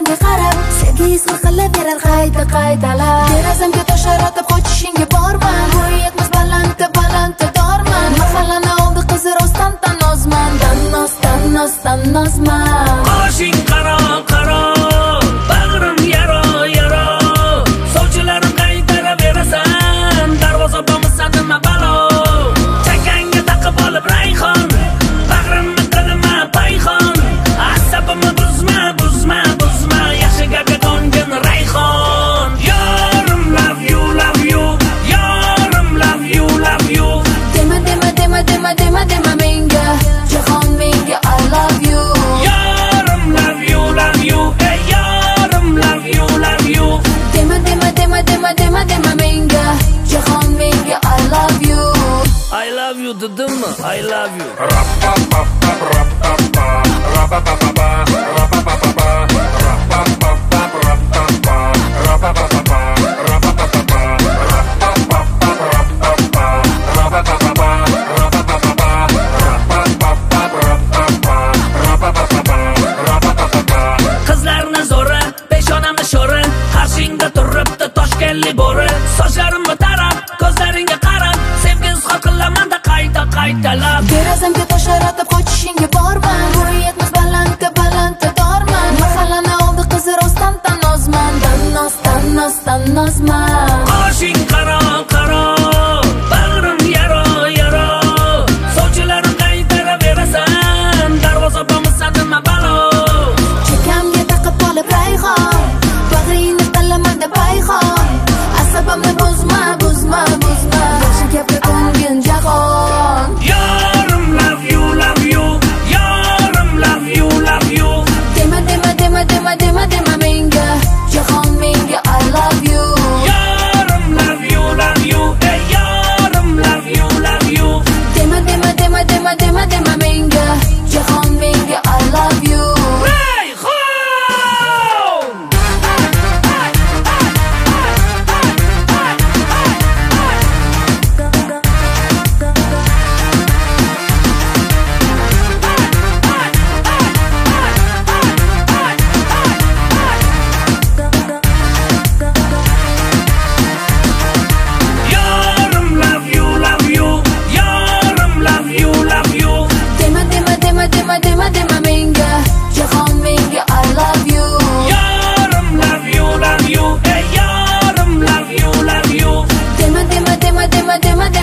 ko'zlarimga qarab sevgi izhor qilaverar qayta-qaytalab. Derazamga toshlar otib qochishingga borman. Bu yetmas balandda dorman. Mahallani oldi qizi rostdan tanozman. Tanozman. Qoshing qaro bag'rim yaro sovchilarim qaytaraverasan. Darvoza bo'lmasa nima balo. Chakangga taqib olib rayhon, bag'rimni qilma payxon. Asabimni buzma yaxshi gapga qo'ngin rayhon. Yorim love you yorim love you. Dema menga jahon menga I love you. Yorim love you hey yorim love you. Dema menga jahon menga I love you. I love you dedimmi? I love you. Qizlarni zo'ri, peshonamni sho'ri, qarshingda turibdi Toshkentli bo'ri. Sochlarimni tarab, ko'zlaringga qarab, sevgi izhor qilaman-da qayta-qaytalab. Derazamga toshlar otib qochishingga borman. Bu yetmas balandda dorman. Mahallani oldi qizi rostdan tanozman. Tanozman. Qoshing qaro bag'rim yaro sovchilarim qaytaraverasan. Darvoza bo'lmasa nima balo. Chekamga taqib olib rayhon, bag'ringni qilaman-da payxon. Asabimni buzma yaxshi gapga qo'ngin jahon. Yorim love you yorim love you. Dema menga jahon menga I love you. Yorim love you hey yorim love you. Dema menga jahon menga I love you. Dema menga jahon menga I love you. Yorim love you hey yorim love you. Dema